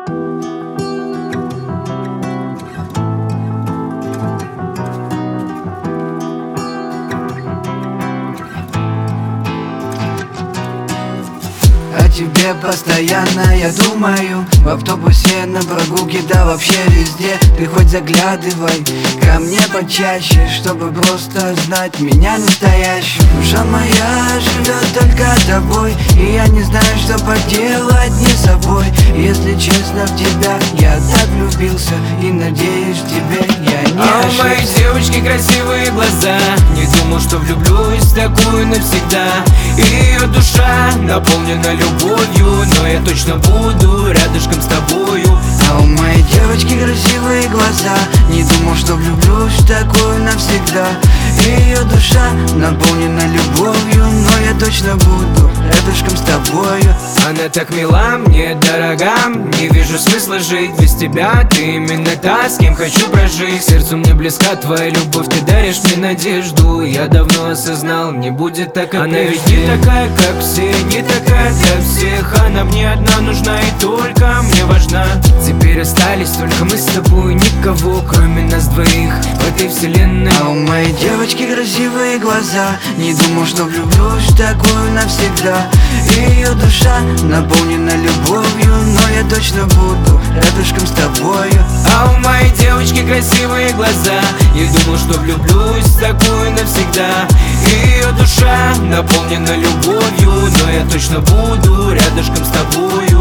О тебе постоянно я думаю, в автобусе, на прогулке, да вообще везде. Ты хоть заглядывай ко мне почаще, чтобы просто знать меня настоящую. Душа моя живет только тобой, и я не знаю, что поделать не собой. Если честно, в тебя я так влюбился, и надеюсь, в тебе я не ошибся. У моей девочки красивые глаза, не думал, что влюблюсь в такую навсегда. И ее душа наполнена любовью, но я точно буду рядышком с тобою. А у моей девочки красивые глаза, не думал, что влюблюсь в такую навсегда. И ее душа наполнена любовью, но я точно буду рядышком с тобою. Она так мила, мне дорога, не вижу смысла жить без тебя. Ты именно та, с кем хочу прожить. Сердцу мне близка твоя любовь, ты даришь мне надежду. Я давно осознал, не будет так, как она прежде. Ведь не такая, как все, не такая для всех. Она мне одна нужна и только мне важна. Теперь остались только мы с тобой, никого кроме нас двоих в этой вселенной. А у моей девочки красивые глаза, не думал, что влюблюсь в такую навсегда. И ее душа наполнена любовью, но я точно буду рядышком с тобою. А у моей девочки красивые глаза, я думал, что влюблюсь в такую навсегда. И ее душа наполнена любовью, но я точно буду рядышком с тобою.